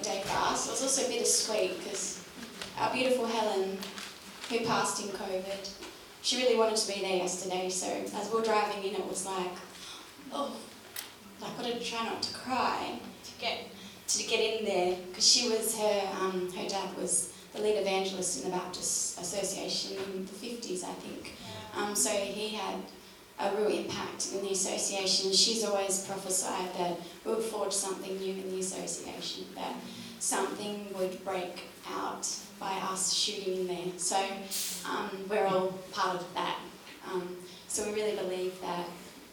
day for us. It was also bittersweet because our beautiful Helen, who passed in COVID, she really wanted to be there yesterday. So as we were driving in, it was like, oh, I've got to try not to cry to get in there, because she was her dad was the lead evangelist in the Baptist Association in the 50s, I think. So he had a real impact in the association. She's always prophesied that we would forge something new in the association, that something would break out by us shooting in there. So we're all part of that. So we really believe that,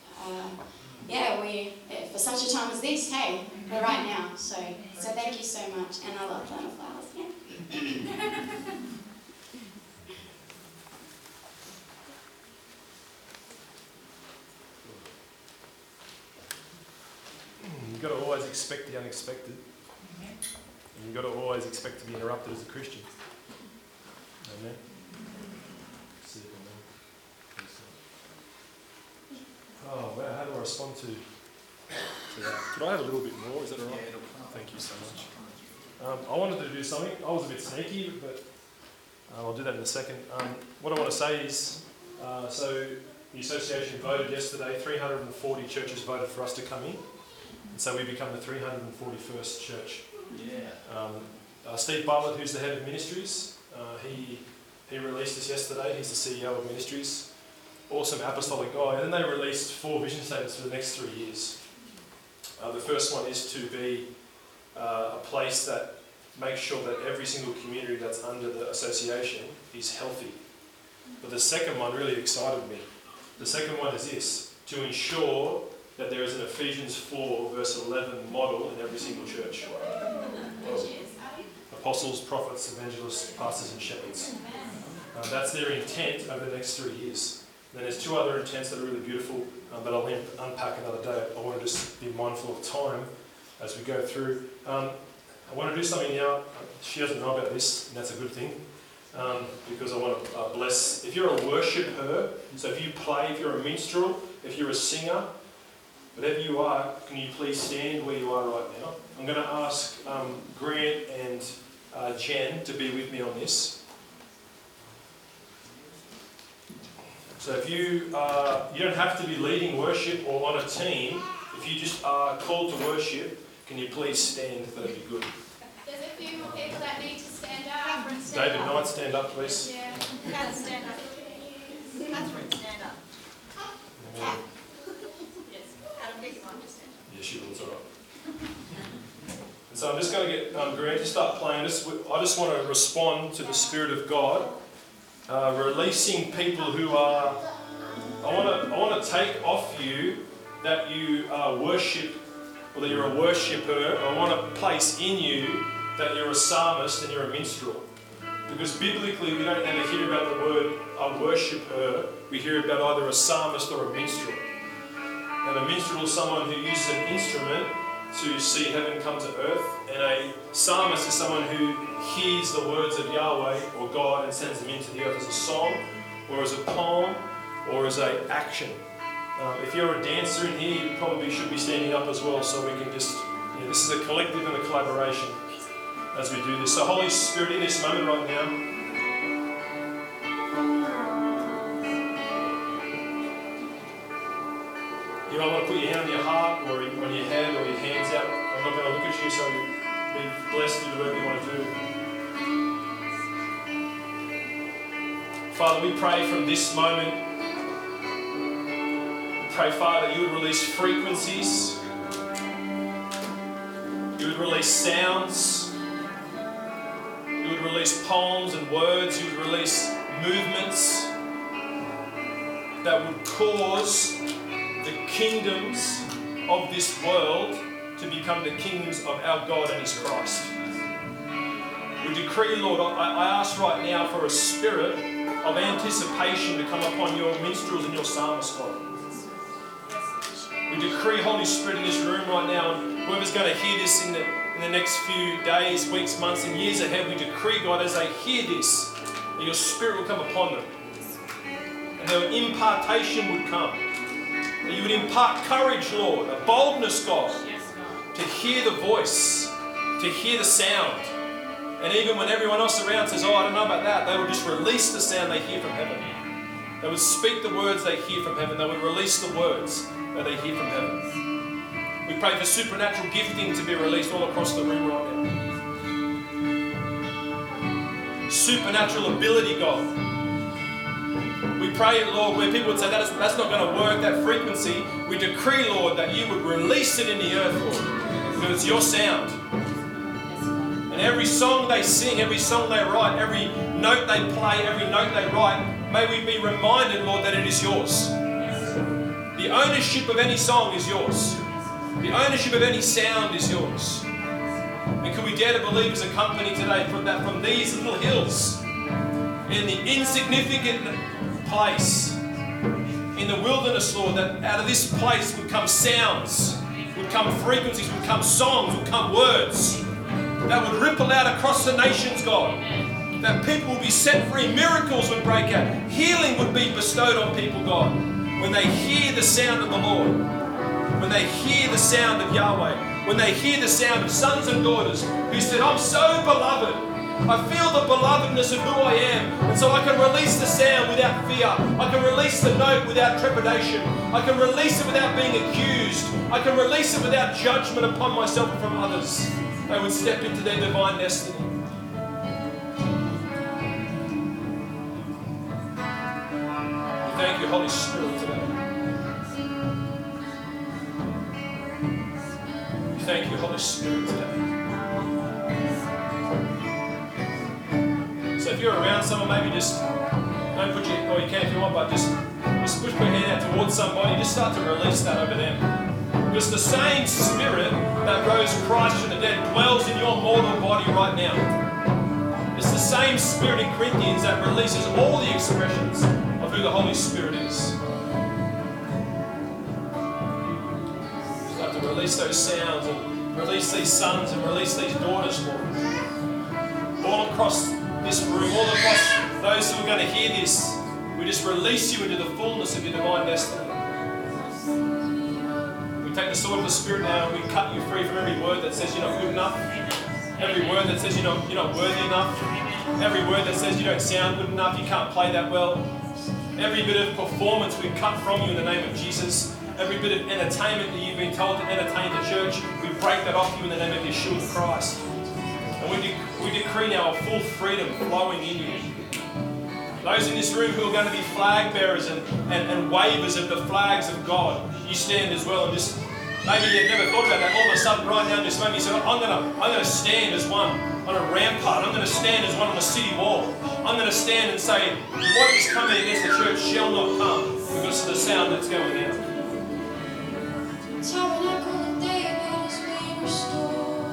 we for such a time as this, hey, we're right now. So thank you so much, and I love Planet Flowers. Yeah. You've got to always expect the unexpected. And you've got to always expect to be interrupted as a Christian. Amen. Oh, wow, how do I respond to that? Could I have a little bit more? Is that all right? Thank you so much. I wanted to do something. I was a bit sneaky, but I'll do that in a second. What I want to say is, so the association voted yesterday, 340 churches voted for us to come in. And so we become the 341st church. Yeah. Steve Bartlett, who's the head of ministries, he released this yesterday. He's the CEO of ministries. Awesome apostolic guy. And then they released 4 vision statements for the next 3 years. The first one is to be a place that makes sure that every single community that's under the association is healthy. But the second one really excited me. The second one is this: to ensure that there is an Ephesians 4 verse 11 model in every single church. Apostles, prophets, evangelists, pastors and shepherds. That's their intent over the next 3 years. Then there's 2 other intents that are really beautiful, but I'll unpack another day. I want to just be mindful of time as we go through. I want to do something now. She doesn't know about this, and that's a good thing, because I want to bless. If you're a worshipper, so if you play, if you're a minstrel, if you're a singer, whatever you are, can you please stand where you are right now? I'm going to ask Grant and Jen to be with me on this. So if you don't have to be leading worship or on a team. If you just are called to worship, can you please stand? That'd be good. There's a few more people that need to stand up. David Knight, stand up, please. Yeah, Kat, stand up. Catherine, stand up. Yeah. Yes, Adam, pick him up, just stand up. Yeah, she will, it's all right. And so I'm just going to get Grant to start playing this. I just want to respond to the Spirit of God, releasing people who are... I want to take off you that you worship, or that you're a worshipper. I want to place in you that you're a psalmist and you're a minstrel. Because biblically we don't ever hear about the word a worshipper. We hear about either a psalmist or a minstrel. And a minstrel is someone who uses an instrument to see heaven come to earth. And a psalmist is someone who hears the words of Yahweh or God and sends them into the earth as a song, or as a poem, or as an action. If you're a dancer in here, you probably should be standing up as well, so we can just... this is a collective and a collaboration as we do this. So Holy Spirit, in this moment right now, you might want to put your hand on your heart or on your head or your hands out. I'm not going to look at you, so be blessed to do whatever you want to do. Father, we pray from this moment, we pray, Father, that you would release frequencies, you would release sounds, you would release poems and words, you would release movements that would cause the kingdoms of this world to become the kingdoms of our God and His Christ. We decree, Lord, I ask right now for a spirit of anticipation to come upon your minstrels and your psalmists, Lord. We decree, Holy Spirit, in this room right now, and whoever's going to hear this in the next few days, weeks, months and years ahead, we decree, God, as they hear this, that your Spirit will come upon them. And their impartation would come. That you would impart courage, Lord, a boldness, God, to hear the voice to hear the sound. And even when everyone else around says, oh, I don't know about that, they would just release the sound they hear from heaven. They would speak the words they hear from heaven. They would release the words that they hear from heaven. We pray for supernatural gifting to be released all across the room right now. Supernatural ability, God. We pray, Lord, where people would say that's not going to work, that frequency. We decree, Lord, that you would release it in the earth, Lord, because it's your sound. And every song they sing, every song they write, every note they play, every note they write, may we be reminded, Lord, that it is yours. The ownership of any song is yours. The ownership of any sound is yours. And can we dare to believe as a company today from these little hills, in the insignificant place, in the wilderness, Lord, that out of this place would come sounds, would come frequencies, would come songs, would come words that would ripple out across the nations, God. That people would be set free, miracles would break out, healing would be bestowed on people, God, when they hear the sound of the Lord, when they hear the sound of Yahweh, when they hear the sound of sons and daughters who said, I'm so beloved. I feel the belovedness of who I am, and so I can release the sound without fear. I can release the note without trepidation. I can release it without being accused. I can release it without judgment upon myself and from others. They would step into their divine destiny. We thank you, Holy Spirit, today. We thank you, Holy Spirit, today. So if you're around someone, maybe just don't put your, or you can if you want, but just push your hand out towards somebody. Just start to release that over them. Because the same Spirit that rose Christ from the dead dwells in your mortal body right now. It's the same Spirit in Corinthians that releases all the expressions of who the Holy Spirit is. Start to release those sounds and release these sons and release these daughters, Lord. All across this room, all across those who are going to hear this, we just release you into the fullness of your divine destiny. We take the sword of the Spirit now and we cut you free from every word that says you're not good enough, every word that says you're not worthy enough, every word that says you don't sound good enough, you can't play that well. Every bit of performance we cut from you in the name of Jesus. Every bit of entertainment that you've been told to entertain the church, we break that off you in the name of Yeshua Christ. And we decree now a full freedom flowing in you. Those in this room who are going to be flag bearers and wavers of the flags of God, you stand as well and just, maybe you've never thought about that, all of a sudden right now just maybe you say, I'm going to stand as one on a rampart, I'm going to stand as one on a city wall, I'm going to stand and say, what is coming against the church shall not come because of the sound that's going out. Tabernacle of David is being restored.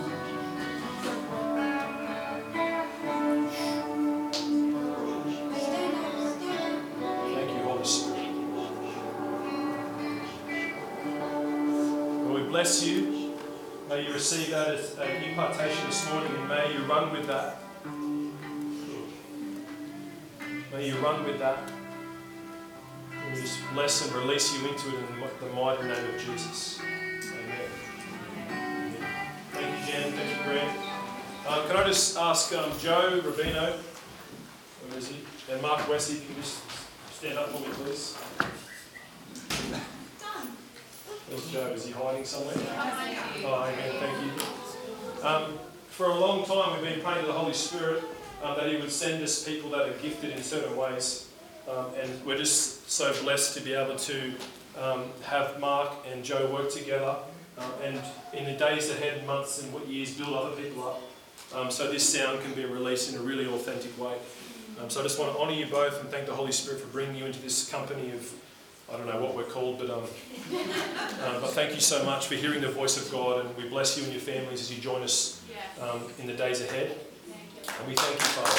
Thank you, Holy Spirit. Well, we bless you. May you receive that as an impartation this morning, and may you run with that. May you run with that. We just bless and release you into it in the mighty name of Jesus. Amen. Thank you, Jan. Thank you, Grant. Can I just ask Joe Rubino, where is he? And Mark Westy, if you can just stand up for me, please. Where's Joe? Is he hiding somewhere? Oh, amen. Thank you. For a long time, we've been praying to the Holy Spirit that He would send us people that are gifted in certain ways. And we're just so blessed to be able to have Mark and Joe work together and in the days ahead, months and years, build other people up so this sound can be released in a really authentic way. So I just want to honour you both and thank the Holy Spirit for bringing you into this company of, I don't know what we're called, but thank you so much for hearing the voice of God, and we bless you and your families as you join us in the days ahead. And we thank you, Father.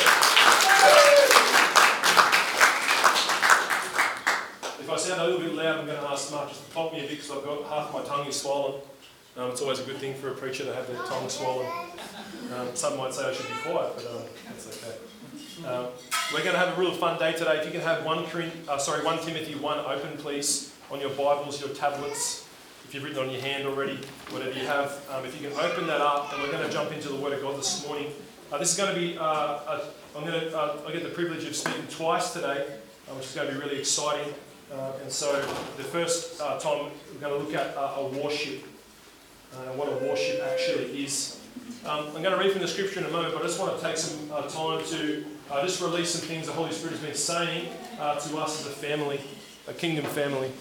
If I sound a little bit loud, I'm going to ask Mark just to pop me a bit because I've got half my tongue is swollen. It's always a good thing for a preacher to have their tongue swollen. Some might say I should be quiet, but that's okay. We're going to have a real fun day today. If you can have 1 Timothy 1 open, please, on your Bibles, your tablets. You if you've written on your hand already, whatever you have, if you can open that up, and we're going to jump into the Word of God this morning. This is going to be, I get the privilege of speaking twice today, which is going to be really exciting. And so the first time we're going to look at a worship, and what a worship actually is. I'm going to read from the scripture in a moment, but I just want to take some time to just release some things the Holy Spirit has been saying to us as a family, a kingdom family.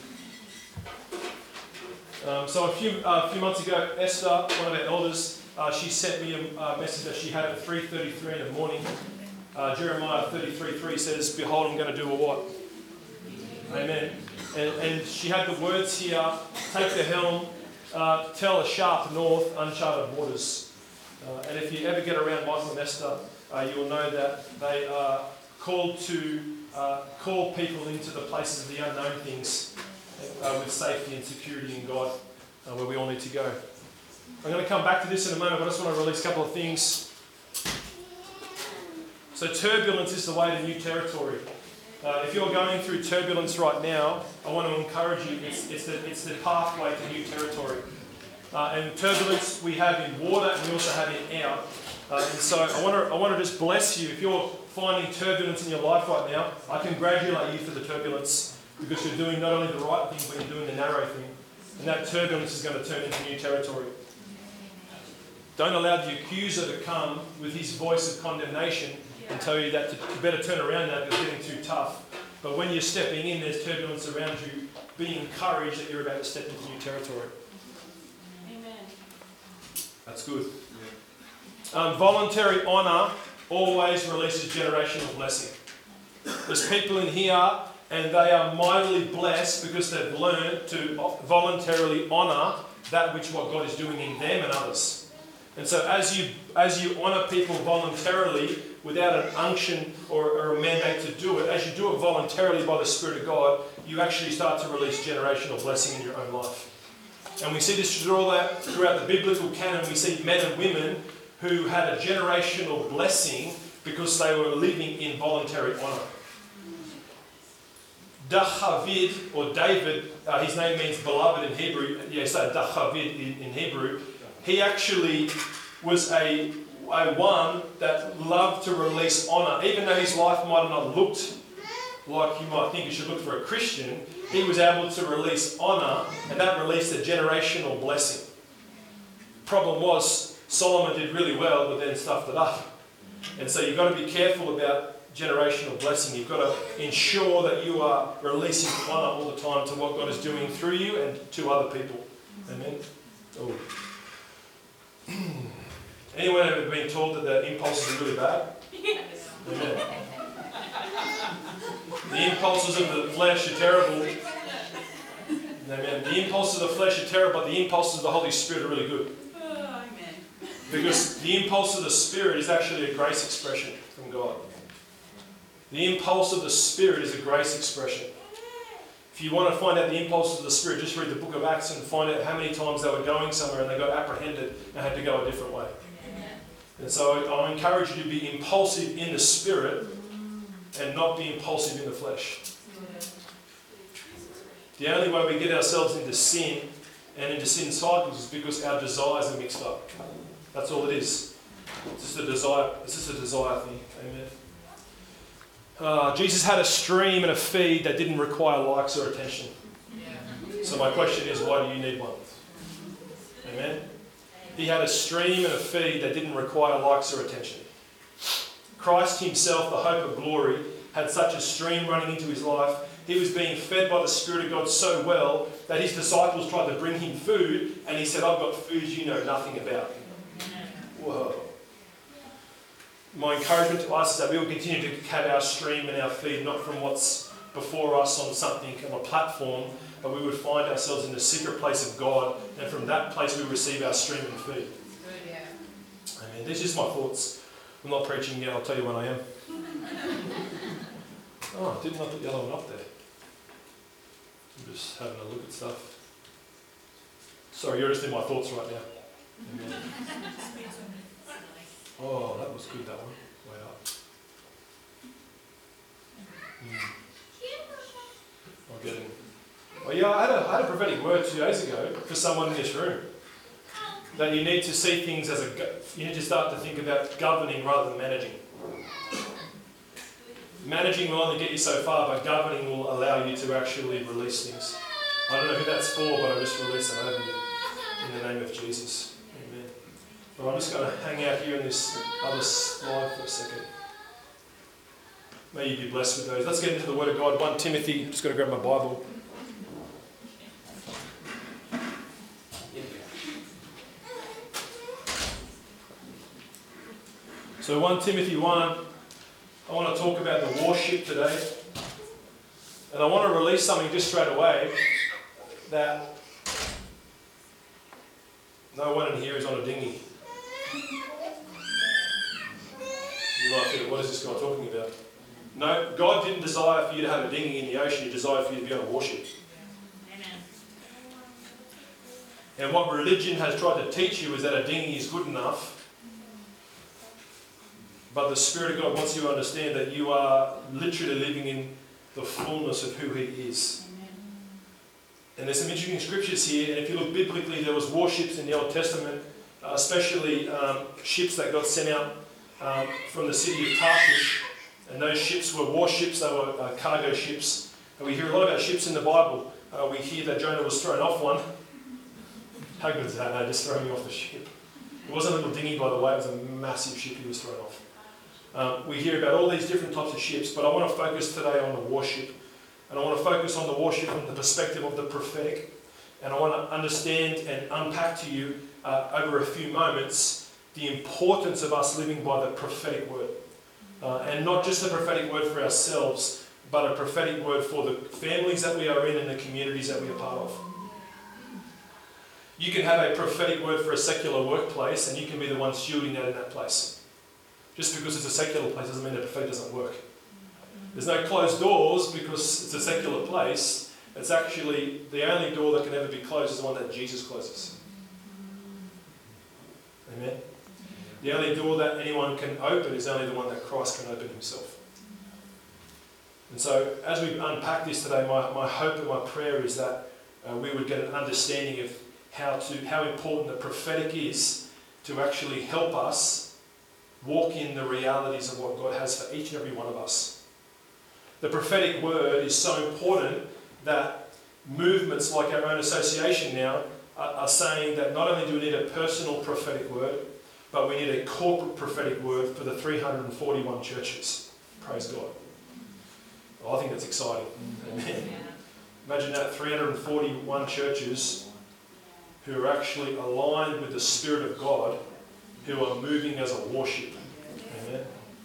So a few months ago, Esther, one of our elders, she sent me a message that she had at 3:33 in the morning. Jeremiah 33:3 says, "Behold, I'm going to do a what?" Amen. And she had the words here, "Take the helm, tell a sharp north, uncharted waters." And if you ever get around Michael and Esther, you will know that they are called to call people into the places of the unknown things with safety and security in God, where we all need to go. I'm going to come back to this in a moment, but I just want to release a couple of things. So turbulence is the way to new territory. If you're going through turbulence right now, I want to encourage you, it's the pathway to new territory. And turbulence we have in water and we also have in air. And so I want to just bless you. If you're finding turbulence in your life right now, I congratulate you for the turbulence, because you're doing not only the right thing, but you're doing the narrow thing. And that turbulence is going to turn into new territory. Don't allow the accuser to come with his voice of condemnation and tell you that you better turn around now because it's getting too tough. But when you're stepping in, there's turbulence around you. Be encouraged that you're about to step into new territory. Amen. That's good. Voluntary honour always releases generational blessing. There's people in here and they are mightily blessed because they've learned to voluntarily honour that which what God is doing in them and others. And so as you honour people voluntarily without an unction or a mandate to do it, as you do it voluntarily by the Spirit of God, you actually start to release generational blessing in your own life. And we see this throughout the biblical canon. We see men and women who had a generational blessing because they were living in voluntary honour. David, or David, his name means beloved in Hebrew. Yeah, so David in Hebrew. He actually was a one that loved to release honour. Even though his life might have not looked like you might think you should look for a Christian, he was able to release honour, and that released a generational blessing. Problem was, Solomon did really well, but then stuffed it up. And so you've got to be careful about generational blessing. You've got to ensure that you are releasing honour all the time to what God is doing through you and to other people. Amen? Oh. Anyone ever been told that the impulses are really bad? Yes. Amen. The impulses of the flesh are terrible. Amen. The impulses of the flesh are terrible, but the impulses of the Holy Spirit are really good. Amen. Because the impulse of the Spirit is actually a grace expression from God. The impulse of the Spirit is a grace expression. If you want to find out the impulses of the Spirit, just read the book of Acts and find out how many times they were going somewhere and they got apprehended and had to go a different way. And so I encourage you to be impulsive in the Spirit and not be impulsive in the flesh. The only way we get ourselves into sin and into sin cycles is because our desires are mixed up. That's all it is. It's just a desire. It's just a desire thing. Amen. Jesus had a stream and a feed that didn't require likes or attention. So my question is, why do you need one? Amen. He had a stream and a feed that didn't require likes or attention. Christ himself, the hope of glory, had such a stream running into his life. He was being fed by the Spirit of God so well that his disciples tried to bring him food, and he said, "I've got food you know nothing about." Whoa. My encouragement to us is that we will continue to have our stream and our feed not from what's before us on something, on a platform, but we would find ourselves in the secret place of God, and from that place we receive our stream and feed. Amen. These are just my thoughts. I'm not preaching yet, I'll tell you when I am. Oh, I didn't know put the other one up there. I'm just having a look at stuff. Sorry, you're just in my thoughts right now. Amen. Oh, that was good, that one. Way up. I'll get in. Oh yeah, I had a prophetic word 2 days ago for someone in this room. That you need to see things as you need to start to think about governing rather than managing. Managing will only get you so far, but governing will allow you to actually release things. I don't know who that's for, but I just release it over you in the name of Jesus. Amen. But I'm just going to hang out here in this other slide for a second. May you be blessed with those. Let's get into the Word of God. 1 Timothy, just got to grab my Bible. So 1 Timothy 1, I want to talk about the warship today. And I want to release something just straight away that no one in here is on a dinghy. You might think, what is this guy talking about? No, God didn't desire for you to have a dinghy in the ocean. He desired for you to be on a warship. Amen. And what religion has tried to teach you is that a dinghy is good enough. But the Spirit of God wants you to understand that you are literally living in the fullness of who He is. Amen. And there's some interesting scriptures here. And if you look biblically, there was warships in the Old Testament, especially ships that got sent out from the city of Tarshish. And those ships were warships, they were cargo ships. And we hear a lot about ships in the Bible. We hear that Jonah was thrown off one. How good is that? No, just throwing me off the ship. It wasn't a little dinghy, by the way, it was a massive ship he was thrown off. We hear about all these different types of ships, but I want to focus today on the warship. And I want to focus on the warship from the perspective of the prophetic. And I want to understand and unpack to you over a few moments the importance of us living by the prophetic word. And not just a prophetic word for ourselves, but a prophetic word for the families that we are in and the communities that we are part of. You can have a prophetic word for a secular workplace and you can be the one stewarding that in that place. Just because it's a secular place doesn't mean the prophetic doesn't work. There's no closed doors because it's a secular place. It's actually the only door that can ever be closed is the one that Jesus closes. Amen? The only door that anyone can open is only the one that Christ can open Himself. And so, as we unpack this today, my hope and my prayer is that we would get an understanding of how important the prophetic is to actually help us walk in the realities of what God has for each and every one of us. The prophetic word is so important that movements like our own association now are saying that not only do we need a personal prophetic word, but we need a corporate prophetic word for the 341 churches. Praise God. Well, I think that's exciting. Amen. Imagine that, 341 churches who are actually aligned with the Spirit of God, who are moving as a warship. Amen.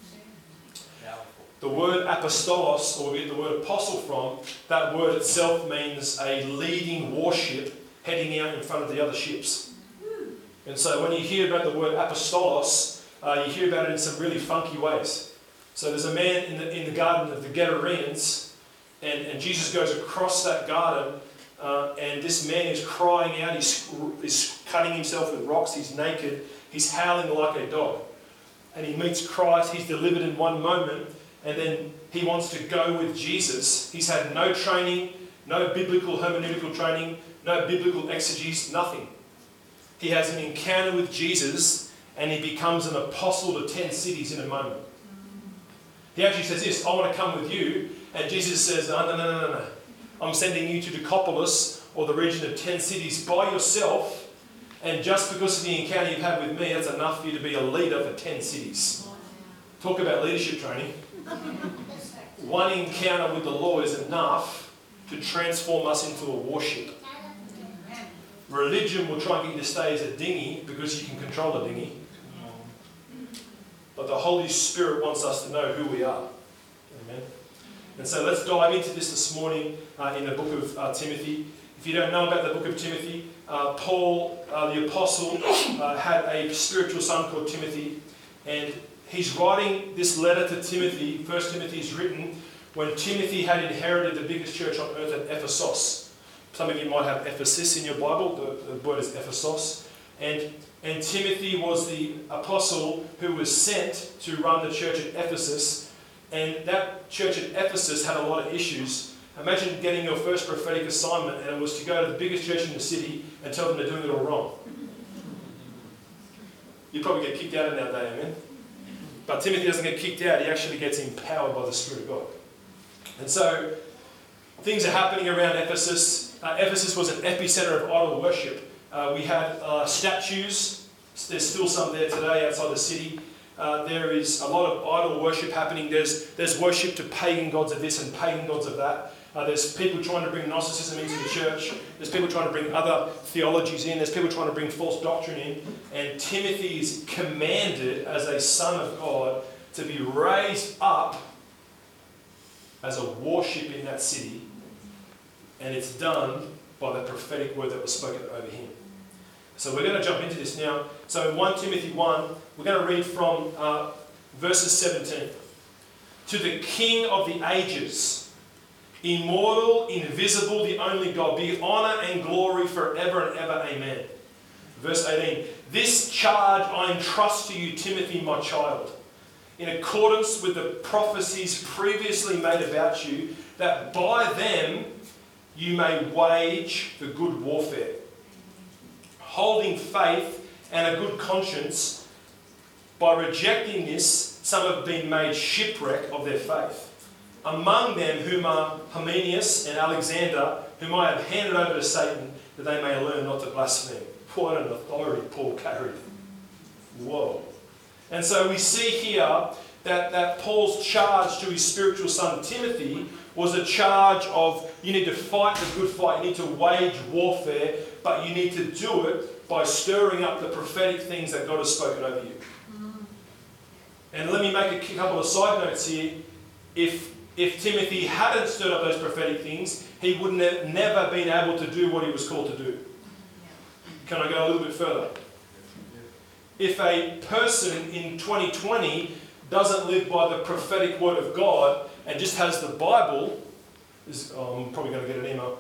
The word apostolos, or we get the word apostle from, that word itself means a leading warship heading out in front of the other ships. And so when you hear about the word apostolos, you hear about it in some really funky ways. So there's a man in the garden of the Gadarenes, and Jesus goes across that garden, and this man is crying out, he's cutting himself with rocks, he's naked, he's howling like a dog. And he meets Christ, he's delivered in one moment, and then he wants to go with Jesus. He's had no training, no biblical hermeneutical training, no biblical exegesis, nothing. He has an encounter with Jesus, and he becomes an apostle to 10 cities in a moment. He actually says this, I want to come with you. And Jesus says, no. I'm sending you to Decapolis, or the region of 10 cities, by yourself. And just because of the encounter you've had with me, that's enough for you to be a leader for 10 cities. Talk about leadership training. One encounter with the Lord is enough to transform us into a warship. Religion will try and get you to stay as a dinghy because you can control a dinghy. But the Holy Spirit wants us to know who we are. Amen. And so let's dive into this morning in the book of Timothy. If you don't know about the book of Timothy, Paul, the apostle, had a spiritual son called Timothy. And he's writing this letter to Timothy. 1 Timothy is written when Timothy had inherited the biggest church on earth at Ephesus. Some of you might have Ephesus in your Bible. The word is Ephesus. And Timothy was the apostle who was sent to run the church at Ephesus. And that church at Ephesus had a lot of issues. Imagine getting your first prophetic assignment and it was to go to the biggest church in the city and tell them they're doing it all wrong. You'd probably get kicked out in that day, amen? But Timothy doesn't get kicked out, he actually gets empowered by the Spirit of God. And so, things are happening around Ephesus. Ephesus was an epicenter of idol worship. We had statues. There's still some there today outside the city. There is a lot of idol worship happening. There's worship to pagan gods of this and pagan gods of that. There's people trying to bring Gnosticism into the church. There's people trying to bring other theologies in. There's people trying to bring false doctrine in. And Timothy is commanded as a son of God to be raised up as a warship in that city. And it's done by the prophetic word that was spoken over him. So we're going to jump into this now. So in 1 Timothy 1, we're going to read from verses 17. To the King of the ages, immortal, invisible, the only God, be honour and glory forever and ever. Amen. Verse 18. This charge I entrust to you, Timothy, my child, in accordance with the prophecies previously made about you, that by them you may wage the good warfare, holding faith and a good conscience. By rejecting this, some have been made shipwreck of their faith. Among them whom are Hymenaeus and Alexander, whom I have handed over to Satan, that they may learn not to blaspheme. What an authority Paul carried. Whoa. And so we see here that Paul's charge to his spiritual son Timothy was a charge of, you need to fight the good fight, you need to wage warfare, but you need to do it by stirring up the prophetic things that God has spoken over you. And let me make a couple of side notes here. If Timothy hadn't stirred up those prophetic things, he would have never been able to do what he was called to do. Can I go a little bit further? If a person in 2020 doesn't live by the prophetic word of God and just has the Bible, I'm probably going to get an email.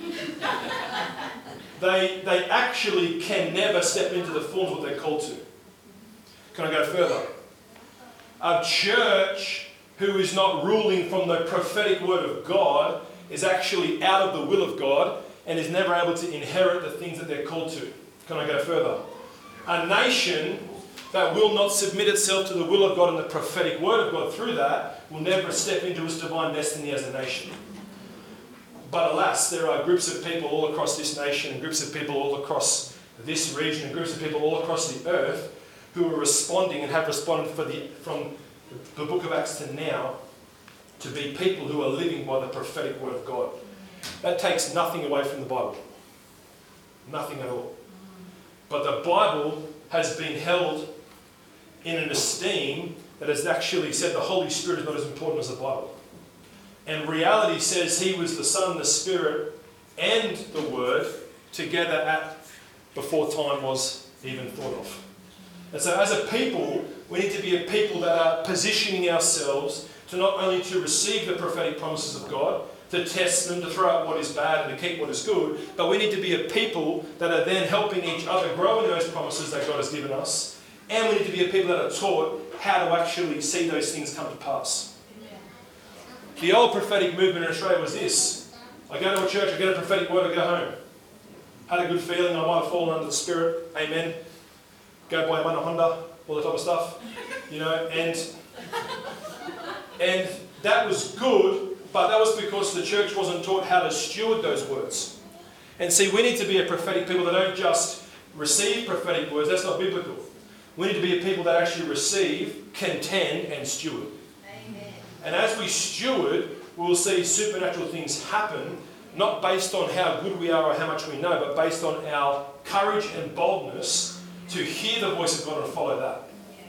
They actually can never step into the fullness of what they're called to. Can I go further? A church who is not ruling from the prophetic word of God is actually out of the will of God and is never able to inherit the things that they're called to. Can I go further? A nation that will not submit itself to the will of God and the prophetic word of God through that will never step into its divine destiny as a nation. But alas, there are groups of people all across this nation and groups of people all across this region and groups of people all across the earth who are responding and have responded from the book of Acts to now to be people who are living by the prophetic word of God. That takes nothing away from the Bible. Nothing at all. But the Bible has been held in an esteem that has actually said the Holy Spirit is not as important as the Bible. And reality says he was the Son, the Spirit, and the Word together at before time was even thought of. And so as a people, we need to be a people that are positioning ourselves to not only to receive the prophetic promises of God, to test them, to throw out what is bad and to keep what is good, but we need to be a people that are then helping each other grow in those promises that God has given us, and we need to be a people that are taught how to actually see those things come to pass. The old prophetic movement in Australia was this. I go to a church, I get a prophetic word, I go home. Had a good feeling, I might have fallen under the Spirit, amen. Go buy a Honda, all that type of stuff, you know, and that was good, but that was because the church wasn't taught how to steward those words. And see, we need to be a prophetic people that don't just receive prophetic words, that's not biblical. We need to be a people that actually receive, contend, and steward. Amen. And as we steward, we'll see supernatural things happen, not based on how good we are or how much we know, but based on our courage and boldness to hear the voice of God and follow that.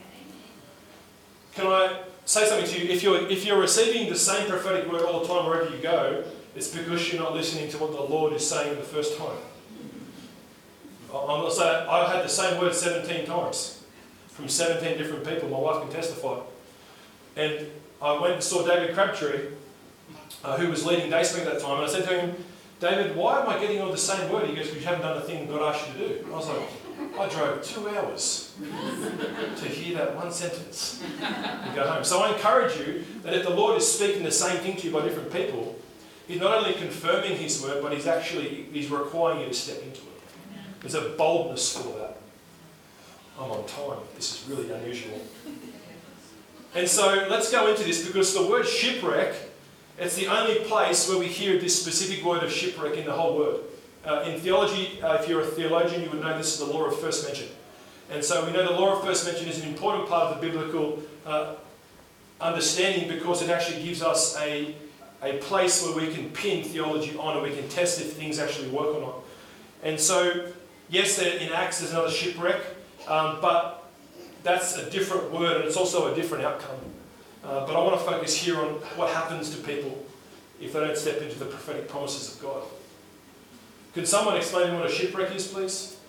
Can I say something to you? If you're receiving the same prophetic word all the time wherever you go, it's because you're not listening to what the Lord is saying the first time. I'm not saying I had the same word 17 times from 17 different people. My wife can testify. And I went and saw David Crabtree, who was leading Dayspring at that time, and I said to him, David, why am I getting all the same word? He goes, because you haven't done the thing God asked you to do. And I was like, I drove 2 hours to hear that one sentence and go home. So I encourage you that if the Lord is speaking the same thing to you by different people, He's not only confirming his word, but he's requiring you to step into it. There's a boldness for that. I'm on time. This is really unusual. And so let's go into this, because the word shipwreck, it's the only place where we hear this specific word of shipwreck in the whole word. In theology, if you're a theologian, you would know this is the law of first mention. And so we know the law of first mention is an important part of the biblical understanding, because it actually gives us a place where we can pin theology on and we can test if things actually work or not. And so, yes, in Acts there's another shipwreck, but that's a different word and it's also a different outcome. But I want to focus here on what happens to people if they don't step into the prophetic promises of God. Can someone explain what a shipwreck is, please?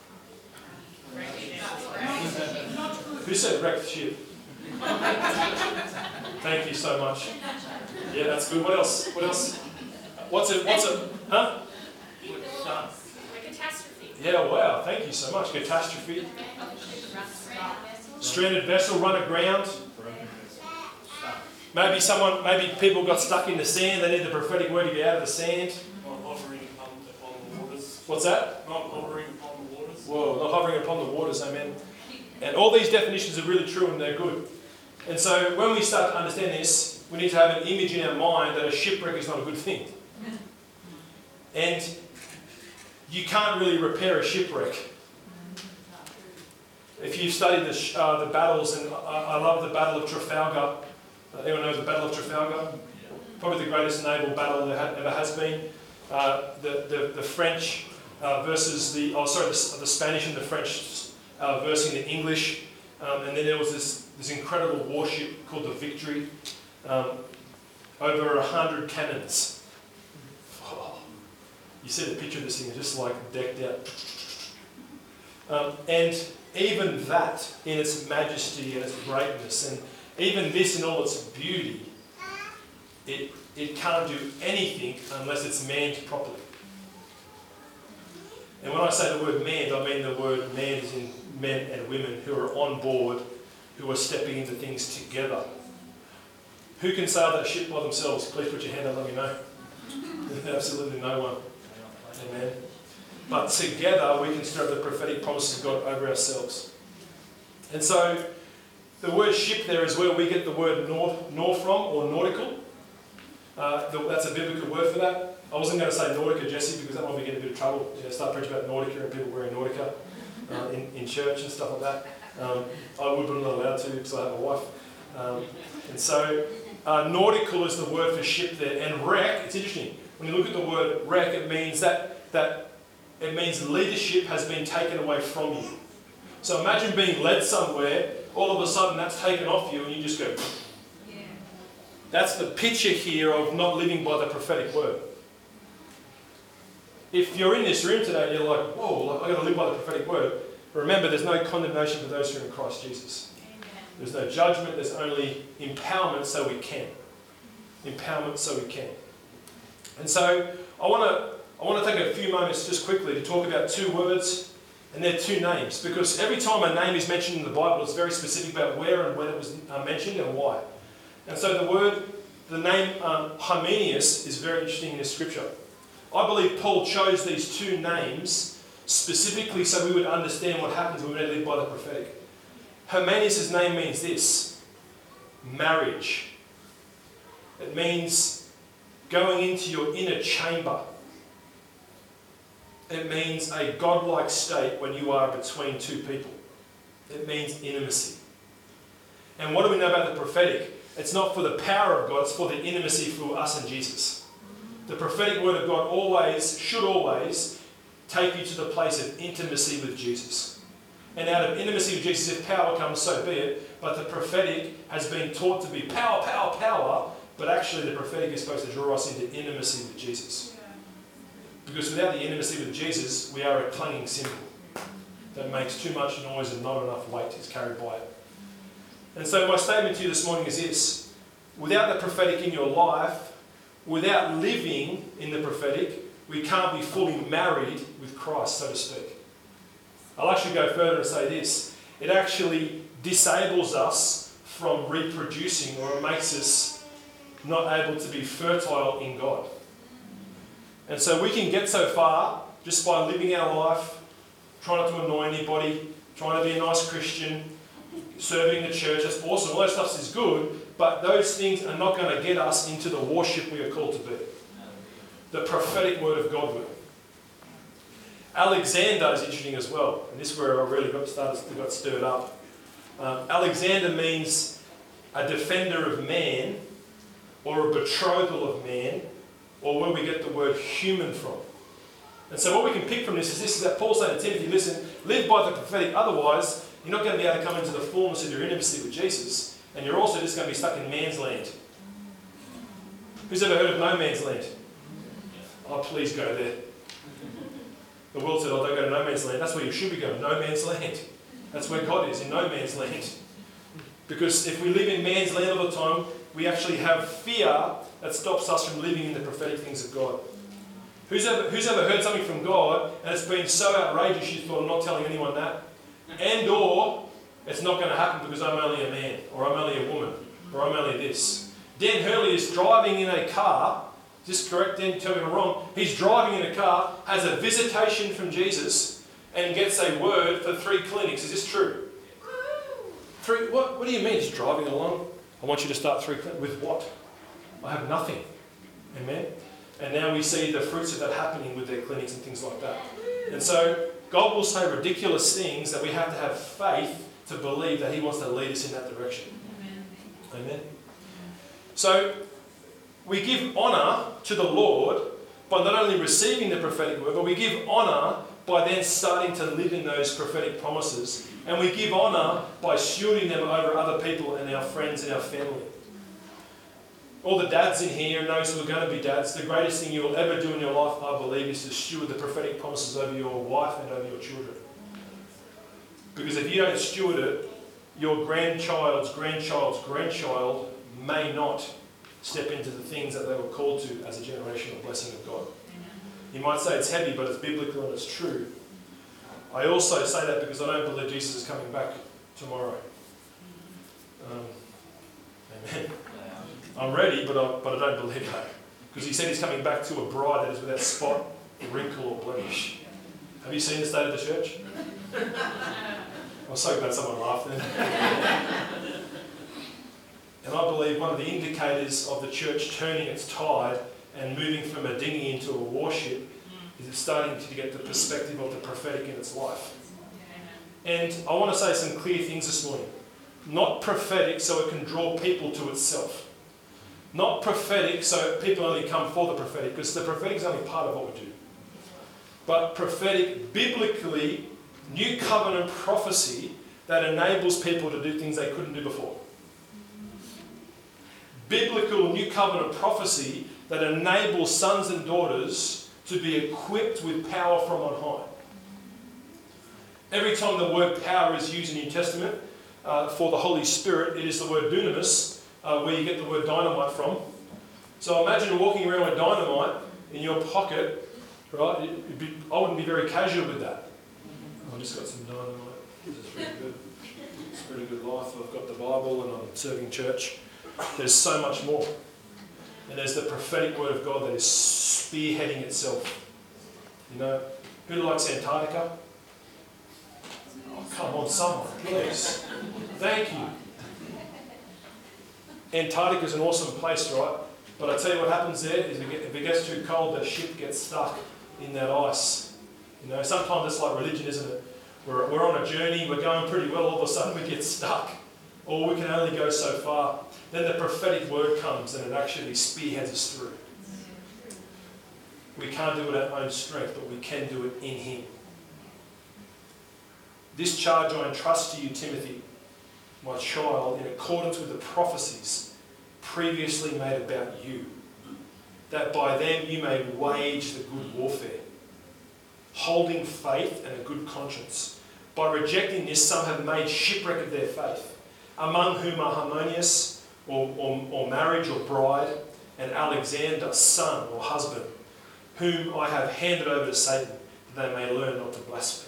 Who said wrecked ship? Thank you so much. Yeah, that's good. What else? What else? What's it? Huh? A catastrophe. Yeah, wow. Thank you so much. Catastrophe. Stranded vessel, run aground. Maybe people got stuck in the sand. They need the prophetic word to get out of the sand. Not hovering upon the waters. What's that? Not hovering upon the waters. Whoa, not hovering upon the waters, amen. And all these definitions are really true and they're good. And so when we start to understand this, we need to have an image in our mind that a shipwreck is not a good thing. And you can't really repair a shipwreck. If you've studied the battles, and I love the Battle of Trafalgar. Anyone know the Battle of Trafalgar? Probably the greatest naval battle there ever has been. The French versus the Spanish and the French versus the English. And then there was this incredible warship called the Victory. Over 100 cannons. Oh, you see the picture of this thing, it's just like decked out. And even that, in its majesty and its greatness, and even this in all its beauty, it can't do anything unless it's manned properly. And when I say the word manned, I mean the word manned as in men and women who are on board, who are stepping into things together. Who can sail that ship by themselves? Please put your hand up, let me know. Absolutely no one. Amen. But together we can stir up the prophetic promises of God over ourselves. And so the word ship there is where we get the word nor from, or nautical. That's a biblical word for that. I wasn't going to say Nautica, Jesse, because that might be getting a bit of trouble. Start preaching about Nautica and people wearing Nautica in church and stuff like that. I would, but I'm not allowed to because I have a wife. And so nautical is the word for ship there. And wreck, it's interesting. When you look at the word wreck, it means that it means leadership has been taken away from you. So imagine being led somewhere, all of a sudden that's taken off you and you just go... Yeah. That's the picture here of not living by the prophetic word. If you're in this room today and you're like, whoa, I've got to live by the prophetic word, remember there's no condemnation for those who are in Christ Jesus. Amen. There's no judgment, there's only empowerment so we can. Empowerment so we can. And so I want to take a few moments just quickly to talk about two words, and they're two names, because every time a name is mentioned in the Bible, it's very specific about where and when it was mentioned and why. And so the name Hymenaeus is very interesting in this scripture. I believe Paul chose these two names specifically so we would understand what happens when we live by the prophetic. Hymenaeus' name means this: marriage. It means going into your inner chamber. It means a godlike state when you are between two people. It means intimacy. And what do we know about the prophetic? It's not for the power of God, it's for the intimacy for us and Jesus. The prophetic word of God should always take you to the place of intimacy with Jesus. And out of intimacy with Jesus, if power comes, so be it. But the prophetic has been taught to be power, power, power. But actually the prophetic is supposed to draw us into intimacy with Jesus. Because without the intimacy with Jesus, we are a clanging cymbal that makes too much noise and not enough weight is carried by it. And so my statement to you this morning is this: without the prophetic in your life, without living in the prophetic, we can't be fully married with Christ, so to speak. I'll actually go further and say this: it actually disables us from reproducing, or it makes us not able to be fertile in God. And so we can get so far just by living our life, trying not to annoy anybody, trying to be a nice Christian, serving the church. That's awesome. All that stuff is good, but those things are not going to get us into the worship we are called to be. The prophetic word of God will. Alexander is interesting as well, and this is where I really got stirred up. Alexander means a defender of man, or a betrothal of man, or where we get the word human from. And so what we can pick from this is that Paul's saying to Timothy, listen, live by the prophetic, otherwise you're not going to be able to come into the fullness of your intimacy with Jesus, and you're also just going to be stuck in man's land. Who's ever heard of no man's land? Oh, please go there. The world said, oh, don't go to no man's land. That's where you should be going, no man's land. That's where God is, in no man's land. Because if we live in man's land all the time, we actually have fear that stops us from living in the prophetic things of God. Who's ever heard something from God and it's been so outrageous you thought, I'm not telling anyone that? And or, it's not going to happen because I'm only a man, or I'm only a woman, or I'm only this. Dan Hurley is driving in a car. Is this correct, Dan? Tell me if I'm wrong. He's driving in a car, has a visitation from Jesus, and gets a word for 3 clinics. Is this true? 3? What do you mean? He's driving along. I want you to start 3 clinics. With what? I have nothing. Amen? And now we see the fruits of that happening with their clinics and things like that. And so God will say ridiculous things that we have to have faith to believe that He wants to lead us in that direction. Amen? So we give honour to the Lord by not only receiving the prophetic word, but we give honour by then starting to live in those prophetic promises. And we give honour by stewarding them over other people and our friends and our family. All the dads in here and those who are going to be dads, the greatest thing you will ever do in your life, I believe, is to steward the prophetic promises over your wife and over your children. Because if you don't steward it, your grandchild's grandchild may not step into the things that they were called to as a generational blessing of God. You might say it's heavy, but it's biblical and it's true. I also say that because I don't believe Jesus is coming back tomorrow. Amen. I'm ready, but I don't believe that. Because He said He's coming back to a bride that is without spot, wrinkle or blemish. Have you seen the state of the church? I was so glad someone laughed then. And I believe one of the indicators of the church turning its tide and moving from a dinghy into a warship is it's starting to get the perspective of the prophetic in its life. And I want to say some clear things this morning. Not prophetic so it can draw people to itself. Not prophetic so people only come for the prophetic, because the prophetic is only part of what we do. But prophetic, biblically, new covenant prophecy that enables people to do things they couldn't do before. Biblical new covenant prophecy that enables sons and daughters to be equipped with power from on high. Every time the word power is used in the New Testament for the Holy Spirit, it is the word dunamis, where you get the word dynamite from. So imagine walking around with dynamite in your pocket, right? I wouldn't be very casual with that. I just got some dynamite. This is really good. It's a pretty good life. I've got the Bible and I'm serving church. There's so much more. And there's the prophetic word of God that is spearheading itself. You know, who likes Antarctica? Oh, come on, someone, please. Thank you. Antarctica is an awesome place, right? But I tell you what happens there is if it gets too cold, the ship gets stuck in that ice. You know, sometimes it's like religion, isn't it? We're on a journey, we're going pretty well, all of a sudden we get stuck. Or we can only go so far. Then the prophetic word comes and it actually spearheads us through. We can't do it at our own strength, but we can do it in Him. This charge I entrust to you, Timothy, my child, in accordance with the prophecies previously made about you, that by them you may wage the good warfare, holding faith and a good conscience. By rejecting this, some have made shipwreck of their faith, among whom are Harmonius, or marriage or bride, and Alexander, son or husband, whom I have handed over to Satan, that they may learn not to blaspheme.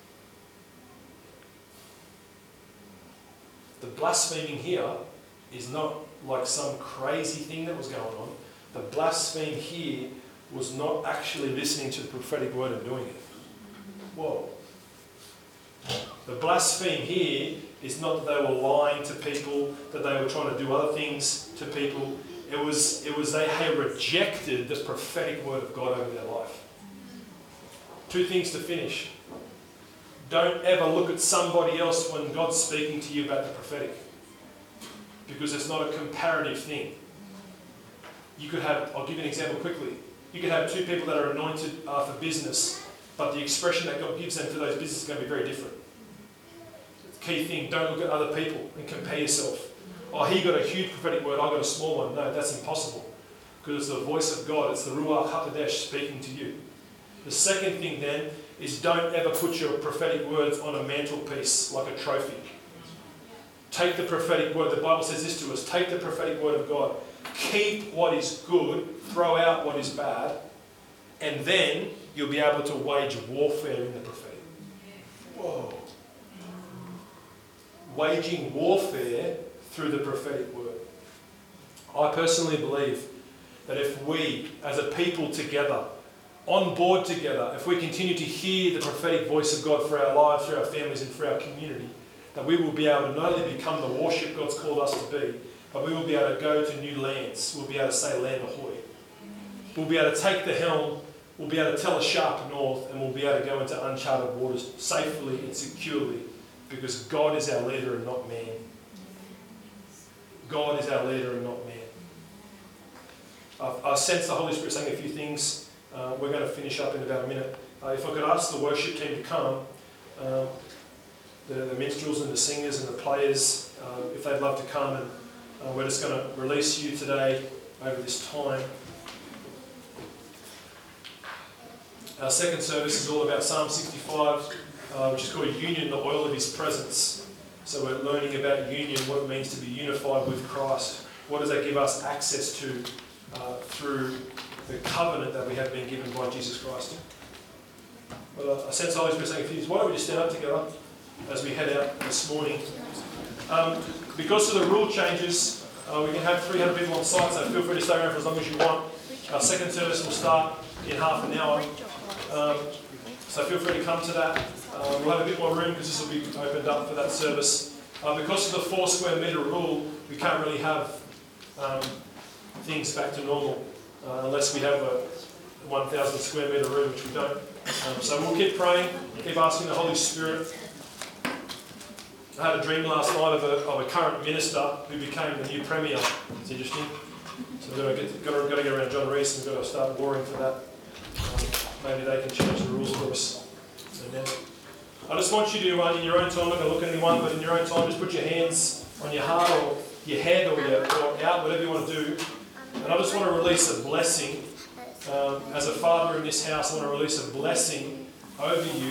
The blaspheming here is not like some crazy thing that was going on. The blaspheme here was not actually listening to the prophetic word and doing it. Whoa. The blaspheme here is not that they were lying to people, that they were trying to do other things to people. It was they had rejected the prophetic word of God over their life. Two things to finish. Don't ever look at somebody else when God's speaking to you about the prophetic, because it's not a comparative thing. You could have, I'll give you an example quickly. You could have two people that are anointed for business, but the expression that God gives them to those businesses is going to be very different. Key thing, don't look at other people and compare yourself. Oh, he got a huge prophetic word, I got a small one. No, that's impossible. Because it's the voice of God, it's the Ruach HaKodesh speaking to you. The second thing then is don't ever put your prophetic words on a mantelpiece like a trophy. Take the prophetic word, the Bible says this to us, take the prophetic word of God. Keep what is good, throw out what is bad, and then you'll be able to wage warfare in the prophetic. Whoa. Waging warfare through the prophetic word. I personally believe that if we, as a people together, on board together, if we continue to hear the prophetic voice of God for our lives, for our families and for our community, that we will be able to not only become the warship God's called us to be, but we will be able to go to new lands. We'll be able to say land ahoy. We'll be able to take the helm, we'll be able to tell a sharp north, and we'll be able to go into uncharted waters safely and securely, because God is our leader and not man. God is our leader and not man. I sense the Holy Spirit saying a few things. We're going to finish up in about a minute. If I could ask the worship team to come, the minstrels and the singers and the players, if they'd love to come, and we're just going to release you today over this time. Our second service is all about Psalm 65, which is called Union, the Oil of His Presence. So we're learning about union, what it means to be unified with Christ. What does that give us access to through the covenant that we have been given by Jesus Christ? Well, I sense the Holy Spirit saying a few things. Why don't we just stand up together as we head out this morning? Because of the rule changes, we can have 300 people on site, so feel free to stay around for as long as you want. Our second service will start in half an hour. So feel free to come to that. We'll have a bit more room because this will be opened up for that service. Because of the 4 square metre rule, we can't really have things back to normal unless we have a 1,000 square metre room, which we don't. So we'll keep praying, keep asking the Holy Spirit. I had a dream last night of a current minister who became the new premier. It's interesting. So we've got to get around John Reese and we've got to start warring for that. Maybe they can change the rules for us. Amen. I just want you to, in your own time, I'm not going to look at anyone, but in your own time, just put your hands on your heart or your head or out, whatever you want to do. And I just want to release a blessing. As a father in this house, I want to release a blessing over you.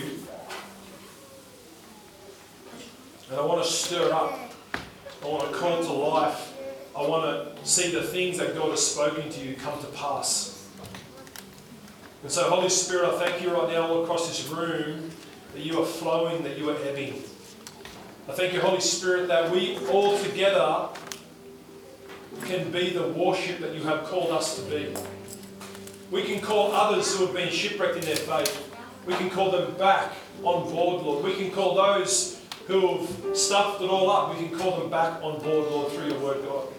And I want to stir up. I want to call to life. I want to see the things that God has spoken to you come to pass. And so, Holy Spirit, I thank you right now all across this room that you are flowing, that you are ebbing. I thank you, Holy Spirit, that we all together can be the warship that you have called us to be. We can call others who have been shipwrecked in their faith. We can call them back on board, Lord. We can call those who have stuffed it all up. We can call them back on board, Lord, through your word, God.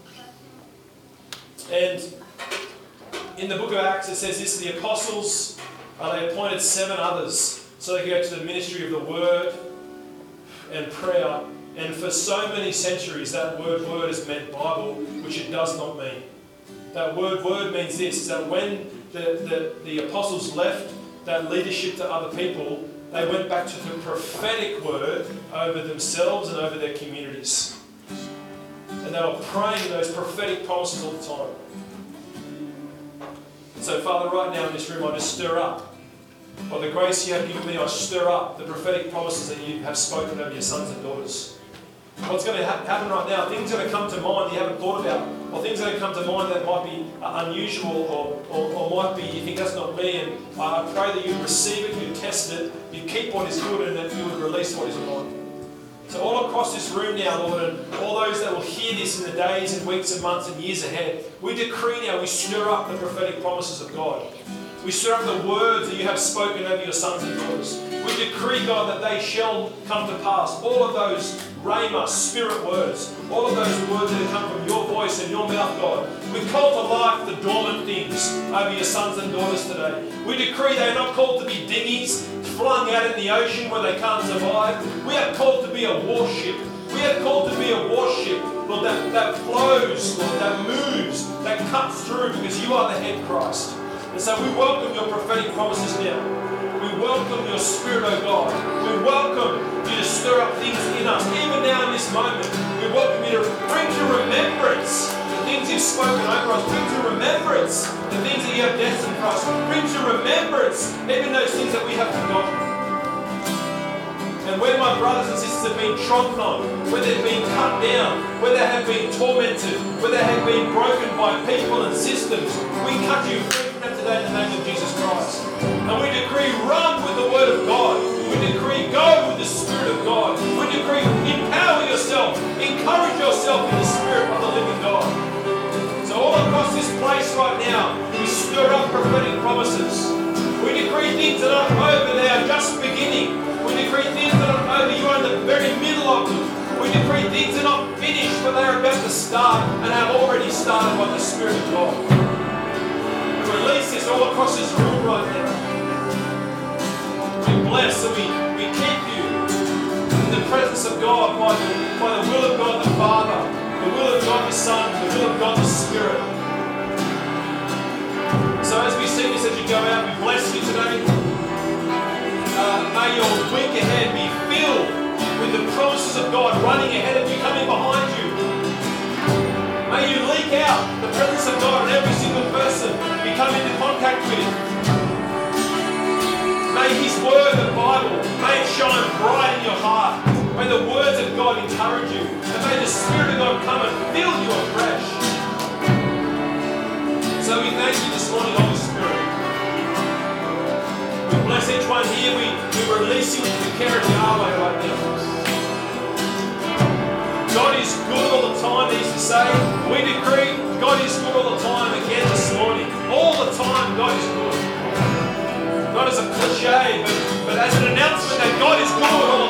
And in the book of Acts, it says this: the apostles, they appointed 7 others so they could go to the ministry of the word and prayer. And for so many centuries, that word has meant Bible, which it does not mean. That word means this, is that when the apostles left that leadership to other people, they went back to the prophetic word over themselves and over their communities. And they were praying those prophetic promises all the time. And so, Father, right now in this room, I just stir up. By the grace you have given me, I stir up the prophetic promises that you have spoken over your sons and daughters. What's going to happen right now, things are going to come to mind you haven't thought about, or things are going to come to mind that might be unusual or might be, you think that's not me, and I pray that you receive it, you test it, you keep what is good, and that you would release what is not. So all across this room now, Lord, and all those that will hear hear this in the days and weeks and months and years ahead. We decree now, we stir up the prophetic promises of God. We stir up the words that you have spoken over your sons and daughters. We decree, God, that they shall come to pass. All of those rhema, spirit words, all of those words that come from your voice and your mouth, God. We call to life the dormant things over your sons and daughters today. We decree they are not called to be dinghies flung out in the ocean where they can't survive. We are called to be a warship. We are called to be a warship, Lord, that flows, Lord, that moves, that cuts through, because you are the head, Christ. And so we welcome your prophetic promises now. We welcome your Spirit, O God. We welcome you to stir up things in us, even now in this moment. We welcome you to bring to remembrance the things you've spoken over us. Bring to remembrance the things that you have destined for us. Bring to remembrance even those things that we have forgotten. And where my brothers and sisters have been trodden on, where they've been cut down, where they have been tormented, where they have been broken by people and systems, we cut you free from that today in the name of Jesus Christ. And we decree, run with the Word of God. We decree, go with the Spirit of God. We decree, empower yourself, encourage yourself in the Spirit of the living God. So all across this place right now, we stir up prophetic promises. We decree things that aren't over, they are just beginning. We decree things that are over, you are in the very middle of them. We decree things that are not finished, but they are about to start and have already started by the Spirit of God. We release this all across this room right now. We bless and we keep you in the presence of God by the will of God the Father, the will of God the Son, the will of God the Spirit. So as we sing this, as you go out, we bless you today. May your week ahead be filled with the promises of God running ahead of you, coming behind you. May you leak out the presence of God in every single person you come into contact with. May His Word, the Bible, may it shine bright in your heart. May the words of God encourage you. And may the Spirit of God come and fill you afresh. So we thank you this morning, Holy Spirit. We bless each one here. We release you into the care of Yahweh right now. God is good all the time, He used to say. We decree God is good all the time again this morning. All the time God is good. Not as a cliche, but as an announcement that God is good all